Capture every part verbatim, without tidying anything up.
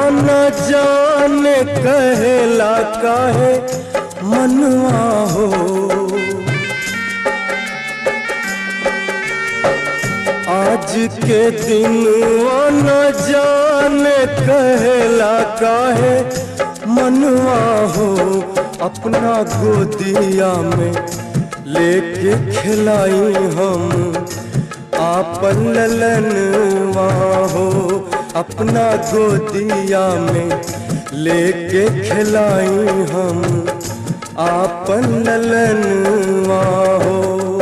न जाने कहेला काहे मनवा हो। आज के दिन न जाने कहेला काहे मनवा हो। अपना गोदिया में लेके खिलाई हम आपन ललनवा हो। अपना गोदिया में लेके खिलाई हम आपन ललनवा हो।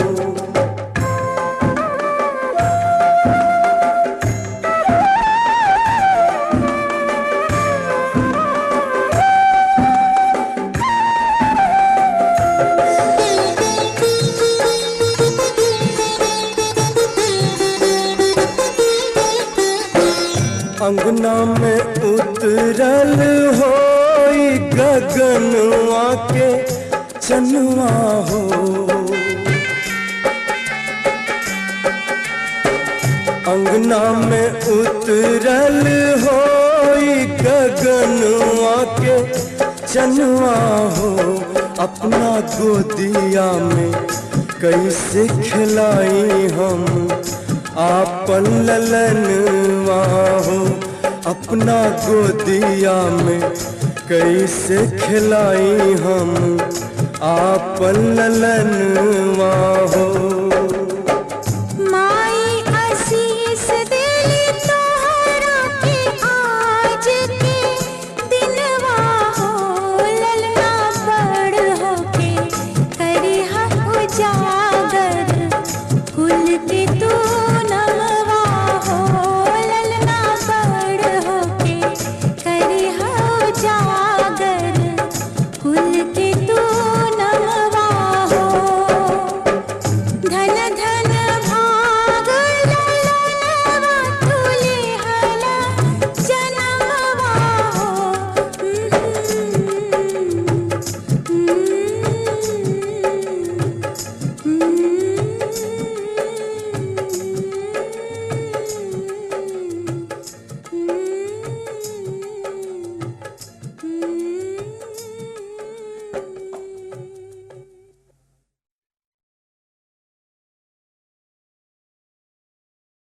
अंगना में उतरल होई गगनवा के चनवा हो। अंगना में उतरल होई गगनवा के चनवा हो। अपना गोदिया में कैसे खिलाई हम आपन ललनवा हो। अपना गोदिया में कैसे खिलाई हम आपन ललनवा हो।